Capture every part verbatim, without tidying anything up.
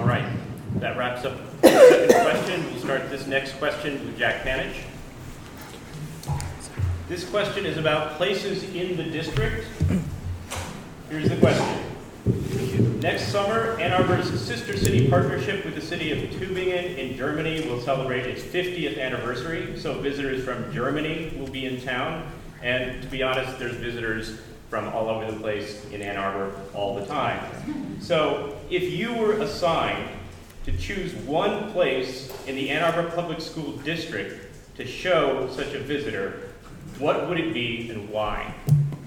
All right, that wraps up the second question. We'll start this next question with Jack Panich. This question is about places in the district. Here's the question. Next summer, Ann Arbor's sister city partnership with the city of Tübingen in Germany will celebrate its fiftieth anniversary, so visitors from Germany will be in town. And to be honest, there's visitors from all over the place in Ann Arbor all the time. So if you were assigned to choose one place in the Ann Arbor Public School District to show such a visitor, what would it be and why?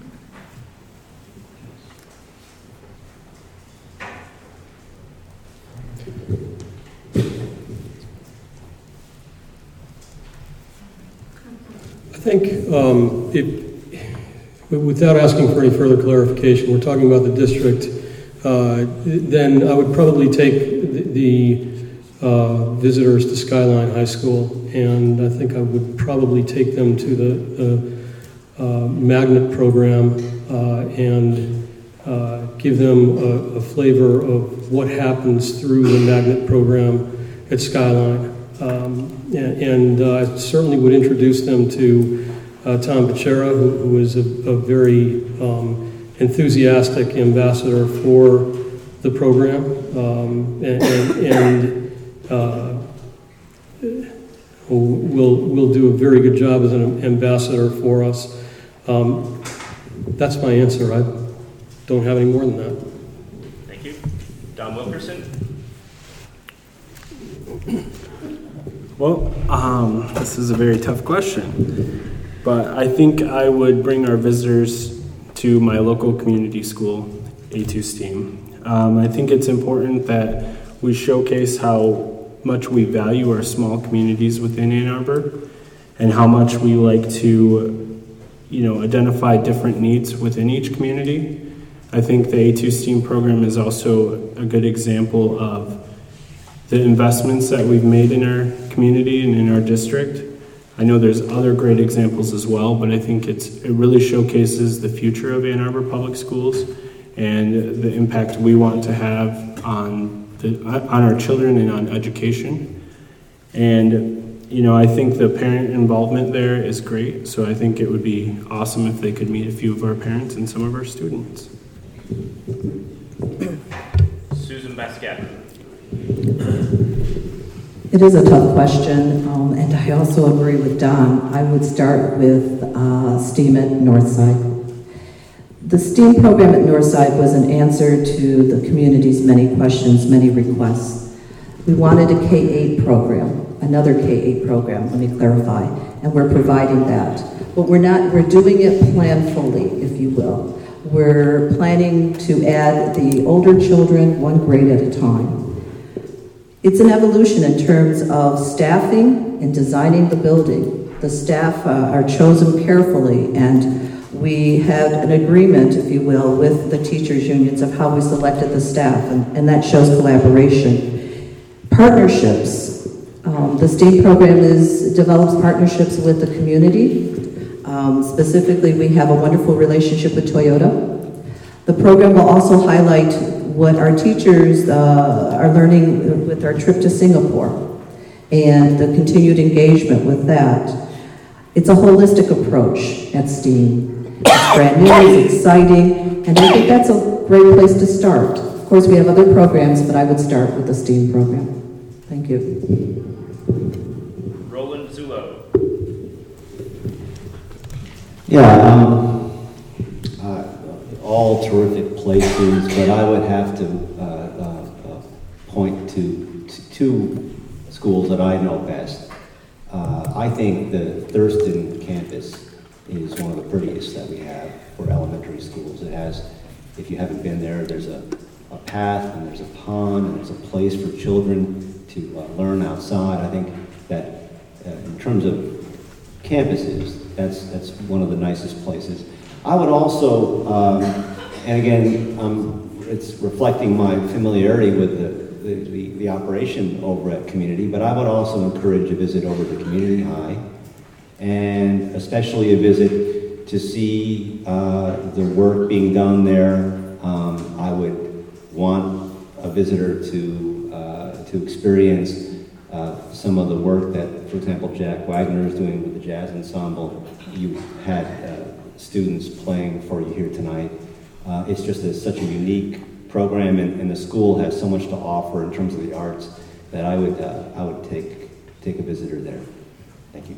I think, um, it, without asking for any further clarification, we're talking about the district, uh, then I would probably take the, the uh, visitors to Skyline High School, and I think I would probably take them to the, the uh, magnet program uh, and uh, give them a, a flavor of what happens through the magnet program at Skyline. Um, and and uh, I certainly would introduce them to uh, Tom Becerra, who, who is a, a very um, enthusiastic ambassador for the program, um, and, and, and uh, will will do a very good job as an ambassador for us. Um, that's my answer. I don't have any more than that. Thank you. Don Wilkerson. Well, um, this is a very tough question, but I think I would bring our visitors to my local community school, A two STEAM. Um, I think it's important that we showcase how much we value our small communities within Ann Arbor and how much we like to, you know, identify different needs within each community. I think the A two STEAM program is also a good example of the investments that we've made in our community and in our district. I know there's other great examples as well, but I think it's it really showcases the future of Ann Arbor Public Schools and the impact we want to have on the on our children and on education. And you know, I think the parent involvement there is great, so I think it would be awesome if they could meet a few of our parents and some of our students. Susan Basquette. It is a tough question, um, and I also agree with Don. I would start with uh, STEAM at Northside. The STEAM program at Northside was an answer to the community's many questions, many requests. We wanted a K eight program, another K eight program, let me clarify, and we're providing that. But we're not, we're doing it planfully, if you will. We're planning to add the older children one grade at a time. It's an evolution in terms of staffing and designing the building. The staff uh, are chosen carefully, and we had an agreement, if you will, with the teachers' unions of how we selected the staff, and, and that shows collaboration. Partnerships. Um, the STEAM program is develops partnerships with the community. Um, specifically, we have a wonderful relationship with Toyota. The program will also highlight what our teachers uh, are learning with our trip to Singapore and the continued engagement with that. It's a holistic approach at STEAM. It's brand new, it's exciting, and I think that's a great place to start. Of course, we have other programs, but I would start with the STEAM program. Thank you. Roland Zullo. Yeah, um, uh, all terrific places, but I would have to uh, uh, uh, point to, to two schools that I know best. Uh, I think the Thurston campus is one of the prettiest that we have for elementary schools. It has, if you haven't been there, there's a, a path and there's a pond and there's a place for children to uh, learn outside. I think that uh, in terms of campuses, that's, that's one of the nicest places. I would also, um, and again, um, it's reflecting my familiarity with the The, the, the operation over at Community, but I would also encourage a visit over to Community High, and especially a visit to see uh, the work being done there. Um, I would want a visitor to uh, uh, to experience uh, some of the work that, for example, Jack Wagner is doing with the jazz ensemble. You had uh, students playing for you here tonight. Uh, it's just a, such a unique program, and, and the school has so much to offer in terms of the arts that I would uh, I would take take a visitor there. Thank you.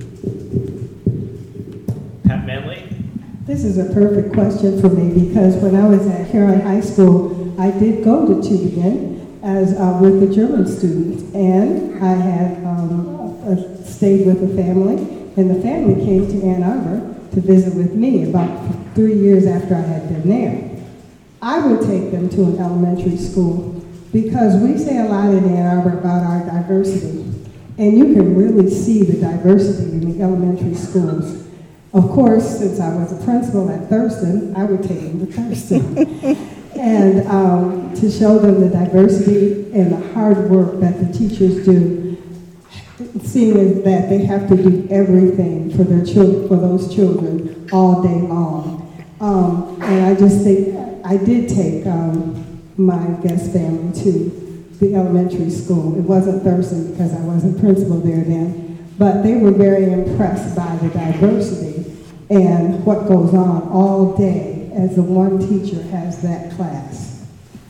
Pat Manley? This is a perfect question for me because when I was at Huron High School, I did go to Tübingen as uh, with the German students, and I had um, uh, stayed with a family, and the family came to Ann Arbor to visit with me about three years after I had been there. I would take them to an elementary school because we say a lot in Ann Arbor about our diversity, and you can really see the diversity in the elementary schools. Of course, since I was a principal at Thurston, I would take them to Thurston. and um, to show them the diversity and the hard work that the teachers do, seeing that they have to do everything for their children, for those children all day long. Um, and I just think, I did take um, my guest family to the elementary school. It wasn't Thurston because I wasn't principal there then, but they were very impressed by the diversity and what goes on all day as the one teacher has that class.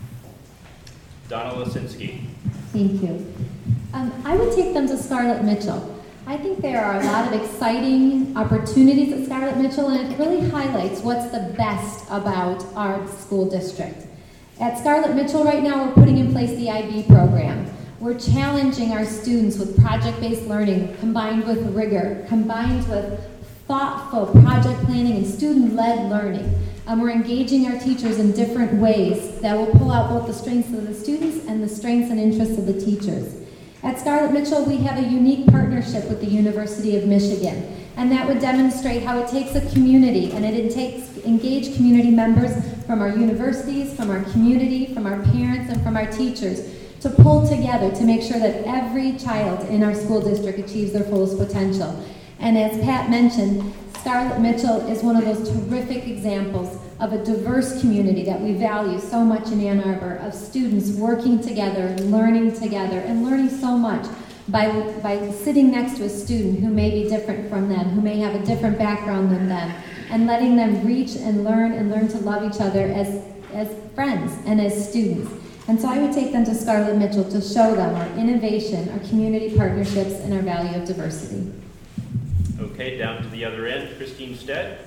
Donna Lasinski. Thank you. Um, I would take them to Scarlett Mitchell. I think there are a lot of exciting opportunities at Scarlett Mitchell, and it really highlights what's the best about our school district. At Scarlett Mitchell right now, we're putting in place the I B program. We're challenging our students with project-based learning combined with rigor, combined with thoughtful project planning and student-led learning. Um, we're engaging our teachers in different ways that will pull out both the strengths of the students and the strengths and interests of the teachers. At Scarlett Mitchell, we have a unique partnership with the University of Michigan, and that would demonstrate how it takes a community, and it takes engaged community members from our universities, from our community, from our parents, and from our teachers to pull together to make sure that every child in our school district achieves their fullest potential. And as Pat mentioned, Scarlett Mitchell is one of those terrific examples of a diverse community that we value so much in Ann Arbor, of students working together, learning together, and learning so much by, by sitting next to a student who may be different from them, who may have a different background than them, and letting them reach and learn and learn to love each other as, as friends and as students. And so I would take them to Scarlett Mitchell to show them our innovation, our community partnerships, and our value of diversity. Okay, down to the other end, Christine Stead.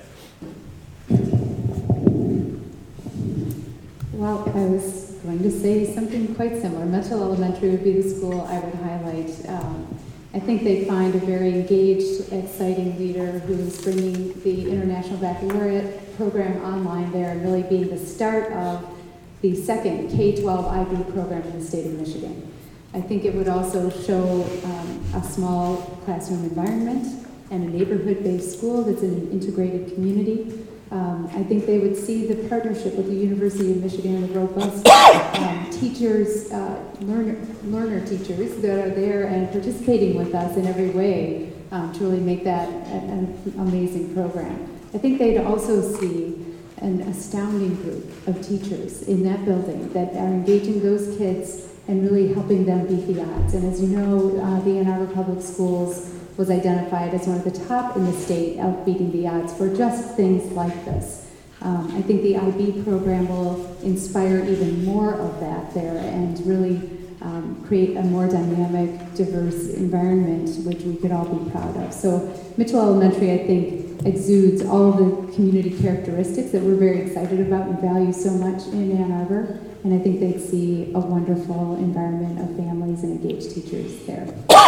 Well, I was going to say something quite similar. Mitchell Elementary would be the school I would highlight. Um, I think they find a very engaged, exciting leader who's bringing the International Baccalaureate program online there and really being the start of the second K twelve I B program in the state of Michigan. I think it would also show um, a small classroom environment and a neighborhood-based school that's in an integrated community. Um, I think they would see the partnership with the University of Michigan and the robust um, teachers, uh, learner, learner teachers that are there and participating with us in every way um, to really make that an, an amazing program. I think they'd also see an astounding group of teachers in that building that are engaging those kids and really helping them beat the odds. And as you know, uh, the Ann Arbor Public Schools was identified as one of the top in the state of beating the odds for just things like this. Um, I think the I B program will inspire even more of that there and really um, create a more dynamic, diverse environment which we could all be proud of. So Mitchell Elementary, I think, exudes all of the community characteristics that we're very excited about and value so much in Ann Arbor. And I think they'd see a wonderful environment of families and engaged teachers there.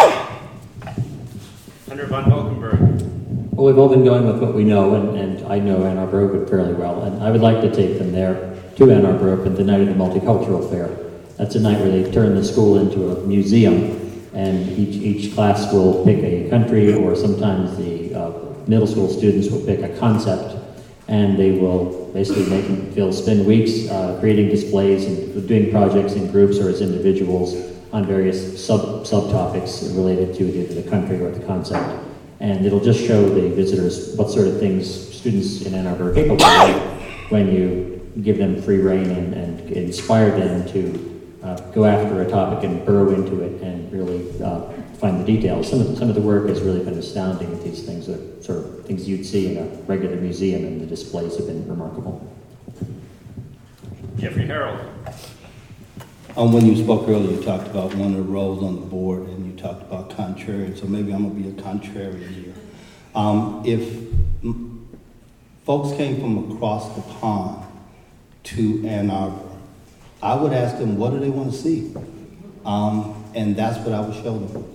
Hunter von Valkenburg. Well, we've all been going with what we know, and, and I know Ann Arbor Open fairly well, and I would like to take them there to Ann Arbor Open the night of the Multicultural Fair. That's a night where they turn the school into a museum, and each, each class will pick a country, or sometimes the uh, middle school students will pick a concept, and they will basically make them feel spend weeks uh, creating displays and doing projects in groups or as individuals on various sub subtopics related to either the country or the concept. And it'll just show the visitors what sort of things students in Ann Arbor are capable of when you give them free rein and, and inspire them to uh, go after a topic and burrow into it and really uh, find the details. Some of the, some of the work has really been astounding with these things, that sort of things you'd see in a regular museum, and the displays have been remarkable. Jeffrey Harold. Um, when you spoke earlier, you talked about one of the roles on the board, and you talked about contrarian, so maybe I'm going to be a contrarian here. Um, if m- folks came from across the pond to Ann Arbor, I would ask them, what do they want to see? Um, and that's what I would show them.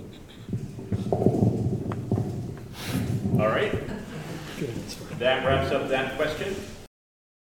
All right. That wraps up that question.